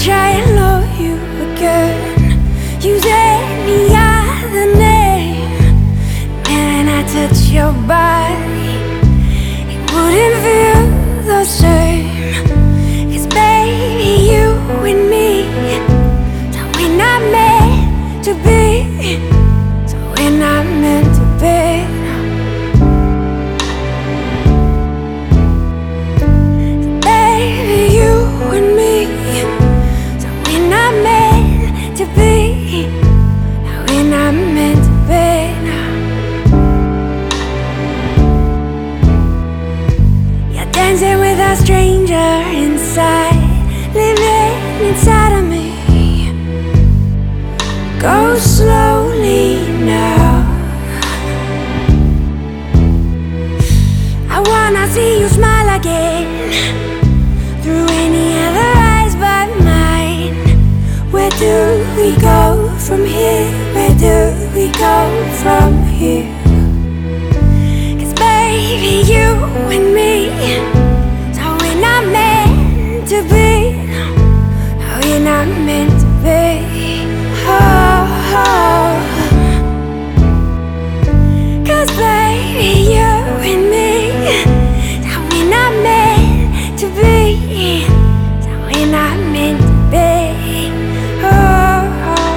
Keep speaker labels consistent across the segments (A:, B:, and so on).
A: try and love you again. Use any other name. And I touch your body, it wouldn't feel the same. 'Cause baby, you and me, so we're not meant to be. So we're not meant to be. Dancing with a stranger inside, living inside of me. Go slowly now. I wanna see you smile again, through any other eyes but mine. Where do we go from here? Where do we go from here? 'Cause baby, you and me, to be, we're not meant to be. Oh, oh. 'Cause baby, you and me, so we're not meant to be. So we're not meant to be. Oh, oh.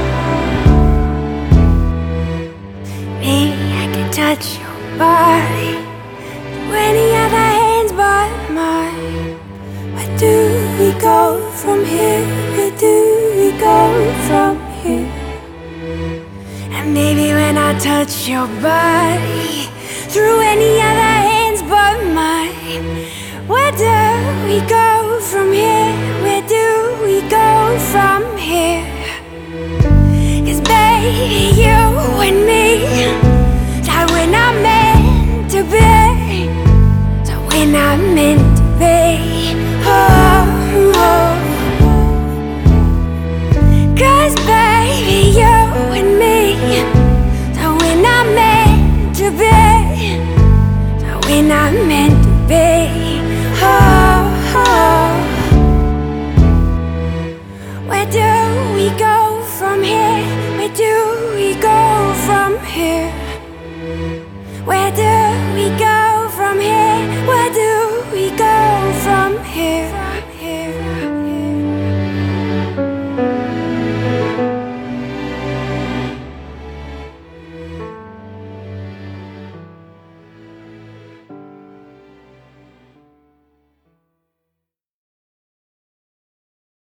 A: Maybe I can touch your body, do any other hands but mine. Where do we go from here? Where do we go from here? And maybe when I touch your body, through any other hands but mine. Where do we go from here? Where do we go from here? 'Cause baby, you and me, so we're not meant to be. So we're not meant to be. Oh, oh. 'Cause baby, you and me, so we're not meant to be. So we're not meant to be. Oh, oh. Where do we go from here? Where do we go from here? Where do we go from here?